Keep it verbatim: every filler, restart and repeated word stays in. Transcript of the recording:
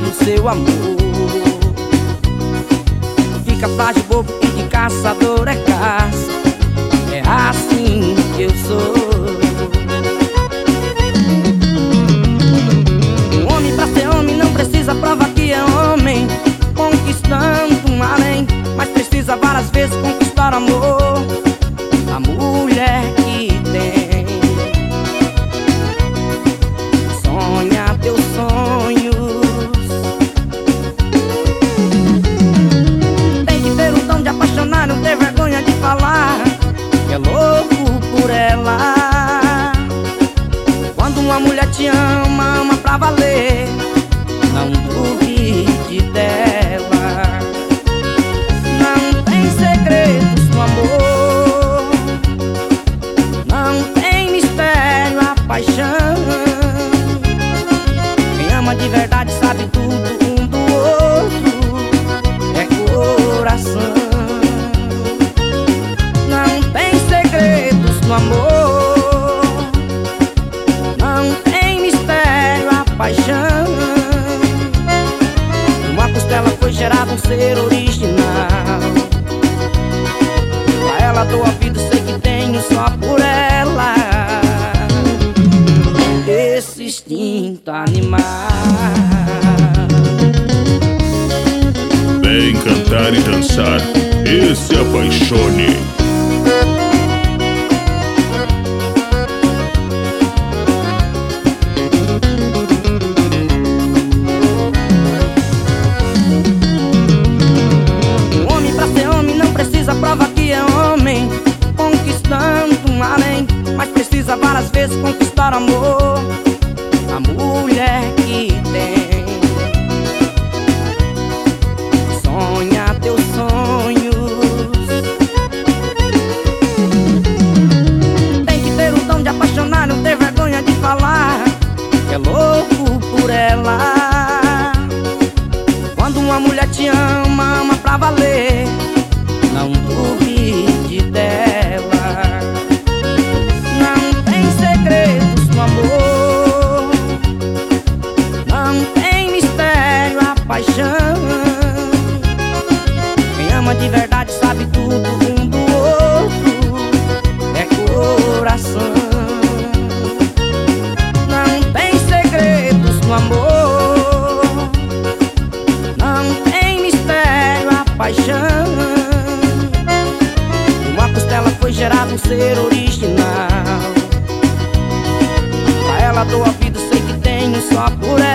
no seu amor. Fica frágil, bobo e de caçador é caça. É assim que eu sou. Um homem pra ser homem não precisa provar que é homem, conquistando um além, mas precisa várias vezes conquistar amor. A mulher que tem sonha teus sonhos, tem que ter o dom de apaixonar, não ter vergonha de falar que é louco por ela. Quando uma mulher te ama, ama pra valer, não duvide dela. Não tem segredos no amor, não tem mistério a paixão. Quem ama de verdade sabe tudo um do outro, é coração. Não tem segredos no amor, não tem mistério a paixão. Uma costela foi gerado um ser original. Pra ela dou a vida, sei que tenho só por ela esse instinto animal. Vem cantar e dançar e se apaixone. Prova que é homem, conquistando um além, mas precisa várias vezes conquistar amor. A mulher que tem sonha teus sonhos, tem que ter o dom de apaixonar, não ter vergonha de falar que é louco por ela. Quando uma mulher te ama, ama pra valer, não duvide dela. Não tem segredos no amor, não tem mistério a paixão. Quem ama de verdade sabe tudo um do outro, é coração. Não tem segredos no amor, não tem mistério a paixão. Ela foi gerada um ser original. Pra ela dou a vida, sei que tenho só por ela